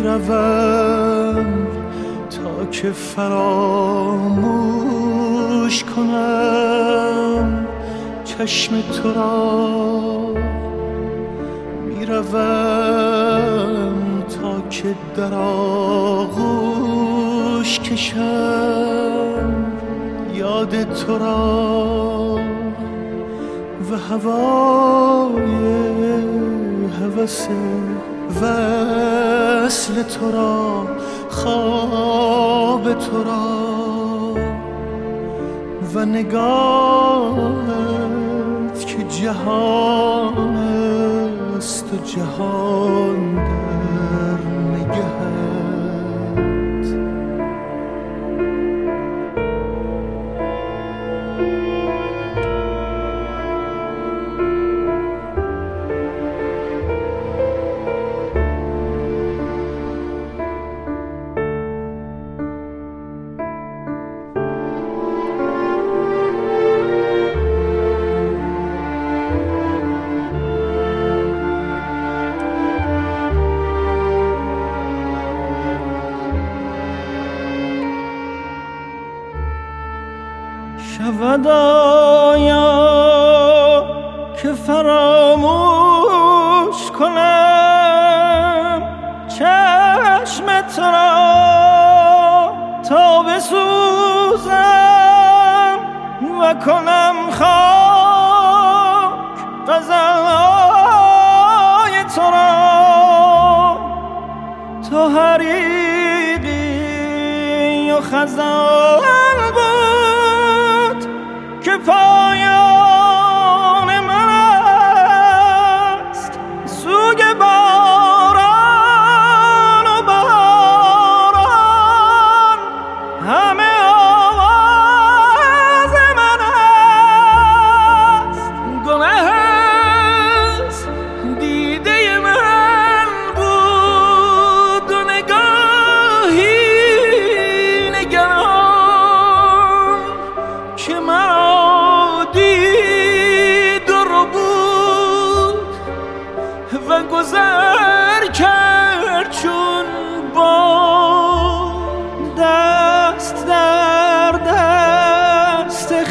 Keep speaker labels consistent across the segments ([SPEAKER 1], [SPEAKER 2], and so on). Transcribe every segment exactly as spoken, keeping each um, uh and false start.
[SPEAKER 1] میروم تا که فراموش کنم چشم تو را، میروم تا که در آغوش کشم یاد تو را و هوای هوس وصل تو را، خواب تو را و نگاهت که جهان است و جهان در نگهت. شود آیا که فراموش کنم چشم تو را تا بسوزم و کنم خاک غزلهای تو را، تو حریقی و خزان که پایان من است، سوگ باران و باران همه آواز من است. گناه است دیده من بود و نگاهی نگران که مرا و گذر کرد چون با دست در دست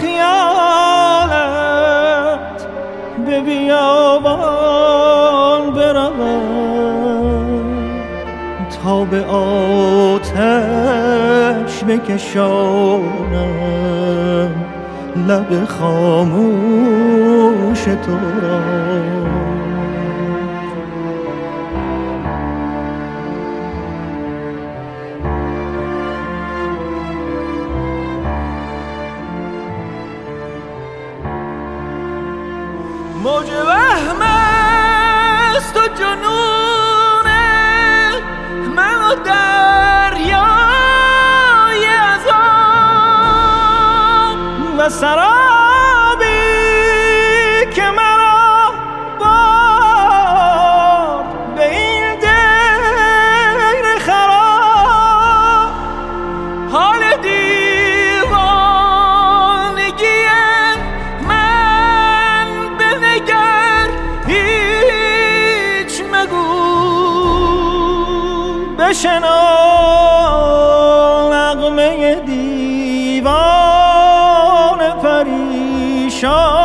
[SPEAKER 1] خیالت به بیابان بروم تا به آتش بکشانم لب خاموش تو را. موج وهم است و جنون من و دریای ازان و سرابی که مرا برد به این دیر خراب. حال دیوانگی من بنگر هیچ مگو، بشنو نغمه دیوان پریشان